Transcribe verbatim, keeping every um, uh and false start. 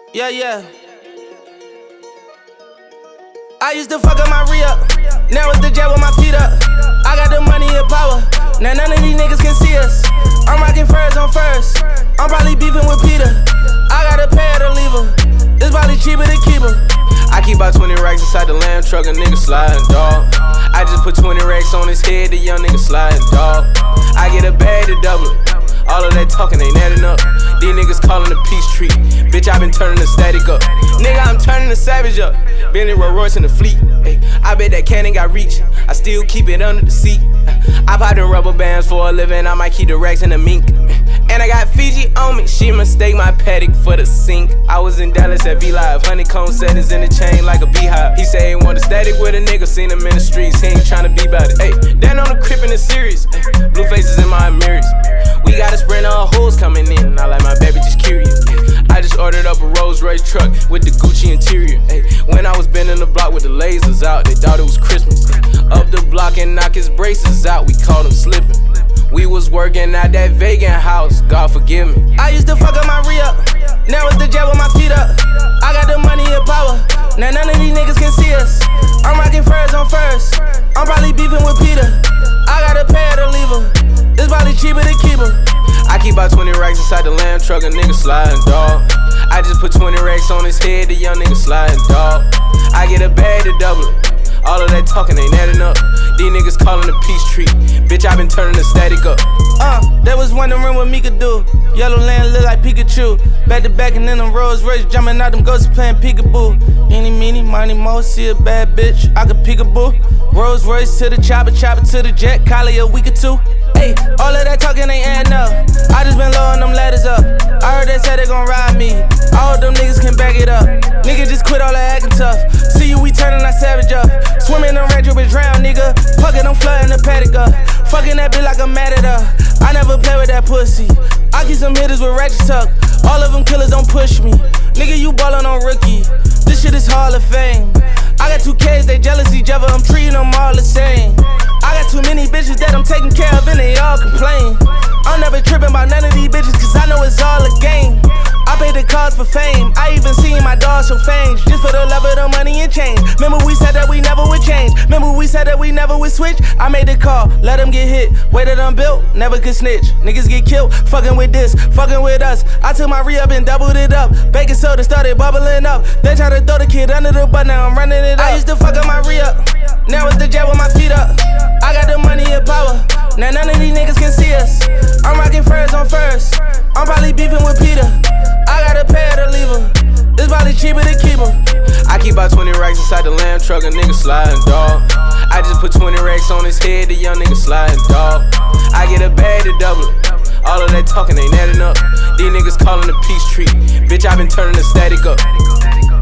Yeah, yeah. I used to fuck up my re-up. Now it's the jet with my feet up. I got the money and power. Now none of these niggas can see us. I'm rocking furs on first. I'm probably beefing with Peter. I gotta pay her to leave her. It's probably cheaper to keep her. I keep about twenty racks inside the lamb truck, a nigga sliding, dawg. I just put twenty racks on his head, the young nigga sliding, dawg. I get a bag to double it. All of that talking ain't adding up. These niggas calling the peace treat. Bitch, I been turning the static up. Nigga, I'm turning the savage up. Bentley, Rolls Royce in the fleet. Ay, I bet that cannon got reach. I still keep it under the seat. I pop them rubber bands for a living. I might keep the racks in the mink. And I got Fiji on me. She mistake my paddock for the sink. I was in Dallas at V-Live. Honeycomb settings in the chain like a beehive. He say he want a static with a nigga. Seen him in the streets. He ain't tryna be about it. Hey, down on the crib in the series. Ay, blue faces in my mirrors. We got a sprint of hoes coming in. I like my baby just curious. I just ordered up a Rolls Royce truck with the Gucci interior. Ay, when I was bending the block with the lasers out, they thought it was Christmas. Up the block and knock his braces out. We caught him slipping. We was working at that vegan house, God forgive me. I used to fuck up my re-up. Now it's the jet with my feet up. I got the money and power. Now none of these niggas can see us. I'm rocking furs on first. I'm probably beefing with Peter. I gotta pay her to leave her. It's probably cheaper to keep her. I keep about twenty racks inside the lamb truck, a nigga sliding, dawg. I just put twenty racks on his head, the young nigga sliding, dawg. I get a bag to double it. All of that talking ain't adding up. These niggas calling the peace treat. Bitch, I been turning the static up. Uh, they was wondering what me could do. Yellow land look like Pikachu. Back to back and then them Rolls Royce jumping out them ghosts playing peekaboo. Any, meeny, money, mo, see a bad bitch, I could peekaboo. Rolls Royce to the chopper, chopper to the jet, collie a week or two. Hey, all of that talking ain't adding up. I just been lowering them ladders up. I heard they said they gon' ride me. I hope them niggas can back it up. Nigga just quit all that acting tough. See you, we turning that savage up. Swimming in range with drown, nigga. Fuckin', I'm flooding the paddock up. Fucking that bitch like I'm mad at her. I never play with that pussy. I keep some hitters with ratchet tuck. All of them killers don't push me. Nigga, you ballin' on rookie. This shit is Hall of Fame. I got two kids, they jealous each other. I'm treating them all the same. I got too many bitches that I'm taking care of and they all complain. I'm never tripping about none of these bitches cause I know it's all a game. I pay the cost for fame. I even seen my dog show fangs just for the love of the money and change. Remember we said that we never would change. Remember we said that we never would switch. I made the call, let them get hit. Way that I'm built, never could snitch. Niggas get killed, fucking with this, fucking with us. I took my re-up and doubled it up. Baking soda started bubbling up. They tried to throw the kid under the butt, now I'm running it up. I used to fuck up my re-up. Now it's the jet with my feet up. I got the money and power. Now none of these niggas can see us. I'm rocking furs on first. I'm probably beefing with Peter. I gotta pay her to leave her. It's probably cheaper to keep her. I keep about twenty racks inside the lamb truck, a nigga sliding, dawg. I just put twenty racks on his head, the young nigga sliding, dawg. I get a bag to double it. All of that talking ain't adding up. These niggas calling the peace treat. Bitch, I been turning the static up.